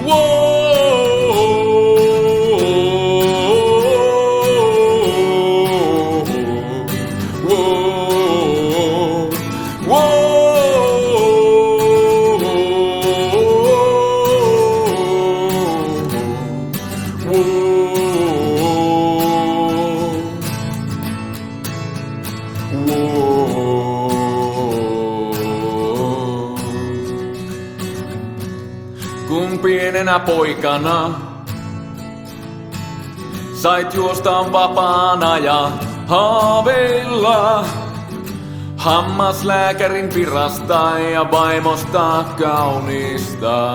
Kun pienenä poikana sait juosta vapaana ja haaveilla hammaslääkärin virasta ja vaimosta kaunista.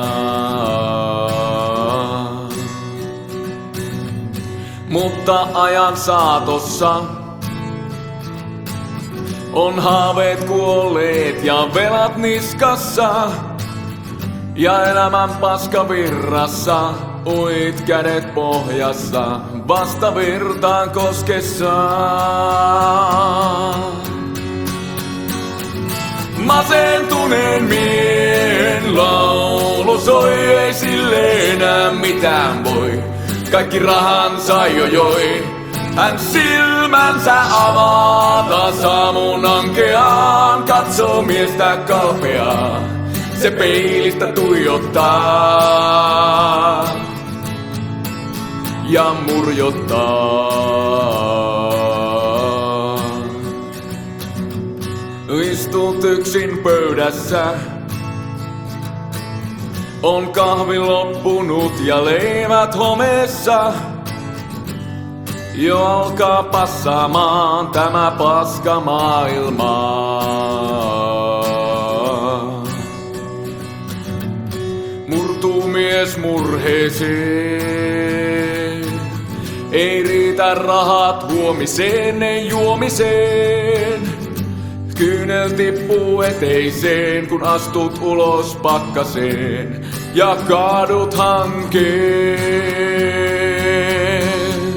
Mutta ajan saatossa on haaveet kuolleet ja velat niskassa. Ja elämän paskavirrassa uit kädet pohjassa vasta virtaan koskessa. Masentuneen miehen laulu soi, ei sille enää mitään voi. Kaikki rahansa jo joi. Hän silmänsä avata saamun ankeaan, katsoo miestä kalpeaa. Se peilistä tuijottaa ja murjottaa. Istut yksin pöydässä, on kahvi loppunut ja leivät homeessa. Jo alkaa passaamaan tämä paska maailma. Murtuu mies murheeseen. Ei riitä rahat huomiseen, ei juomiseen. Kyynel tippuu eteiseen, kun astut ulos pakkaseen ja kaadut hankeen.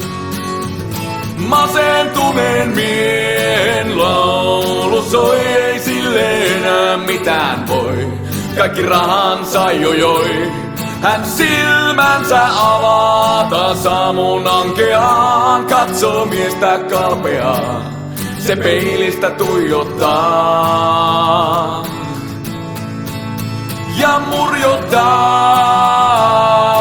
Masentuneen miehen laulu soi, ei sille enää mitään voi. Kaikki rahansa jo joi. Hän silmänsä avata saamun ankeaan, katsoo miestä kalpeaa. Se peilistä tuijottaa ja murjottaa.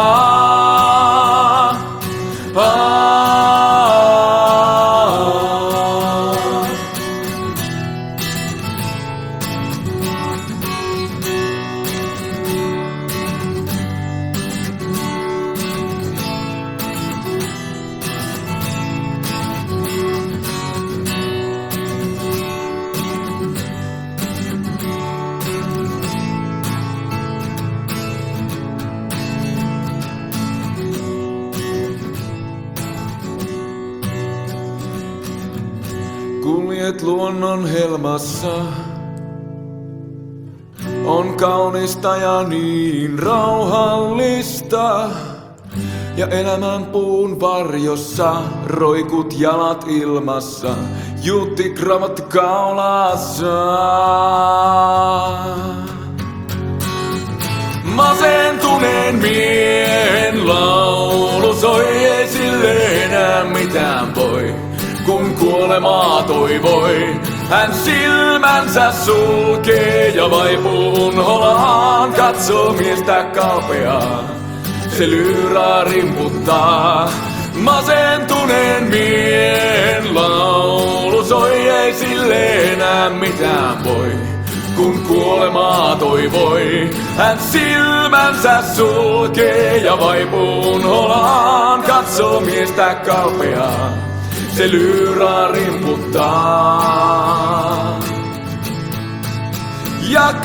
Kuljet luonnon helmassa, on kaunista ja niin rauhallista. Ja elämän puun varjossa roikut jalat ilmassa, juutti kravat kaulassa. Masentuneen miehen laulu soi, ei sille enää mitään voi. Kun kuolemaa toivoi, hän silmänsä sulkee ja vaipuu unholaan, katsoo miestä kalpeaa. Se lyyrää rimputtaa. Masentuneen miehen laulu soi, ei sille enää mitään voi. Kun kuolemaa toivoi, hän silmänsä sulkee ja vaipuu unholaan, katsoo miestä kalpeaa. Se lyyrää rimputtaa ja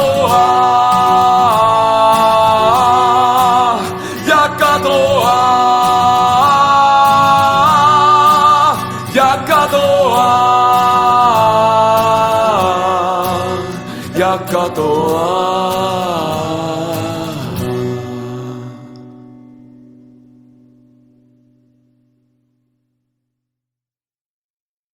katoaa ja katoaa ja katoaa ja katoaa.